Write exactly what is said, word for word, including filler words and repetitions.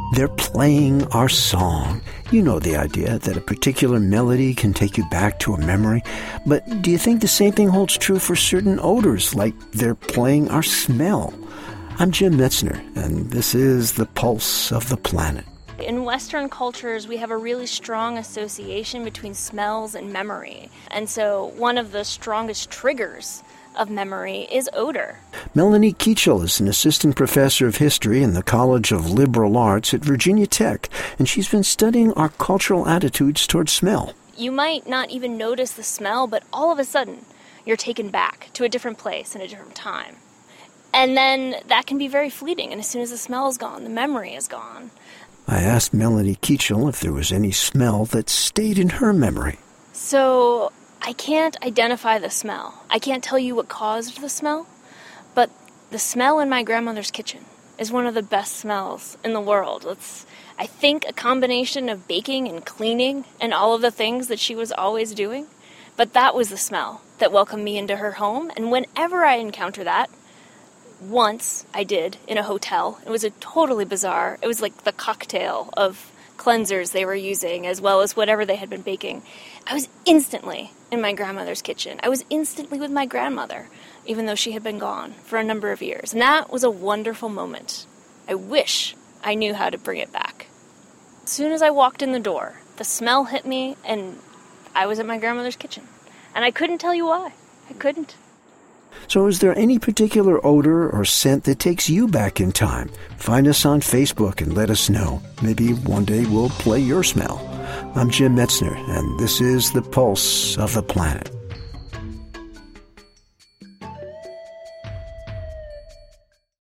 They're playing our song. You know the idea that a particular melody can take you back to a memory. But do you think the same thing holds true for certain odors, like they're playing our smell? I'm Jim Metzner, and this is The Pulse of the Planet. In Western cultures, we have a really strong association between smells and memory. And so one of the strongest triggers of memory is odor. Melanie Keachel is an assistant professor of history in the College of Liberal Arts at Virginia Tech, and she's been studying our cultural attitudes towards smell. You might not even notice the smell, but all of a sudden, you're taken back to a different place and a different time. And then that can be very fleeting, and as soon as the smell is gone, the memory is gone. I asked Melanie Keachel if there was any smell that stayed in her memory. So I can't identify the smell. I can't tell you what caused the smell, but the smell in my grandmother's kitchen is one of the best smells in the world. It's, I think, a combination of baking and cleaning and all of the things that she was always doing. But that was the smell that welcomed me into her home, and whenever I encounter that, once I did in a hotel. It was a totally bizarre, it was like the cocktail of cleansers they were using as well as whatever they had been baking. I was instantly in my grandmother's kitchen. I was instantly with my grandmother, even though she had been gone for a number of years. And that was a wonderful moment. I wish I knew how to bring it back. As soon as I walked in the door, the smell hit me and I was at my grandmother's kitchen. And I couldn't tell you why. I couldn't. So is there any particular odor or scent that takes you back in time? Find us on Facebook and let us know. Maybe one day we'll play your smell. I'm Jim Metzner, and this is The Pulse of the Planet.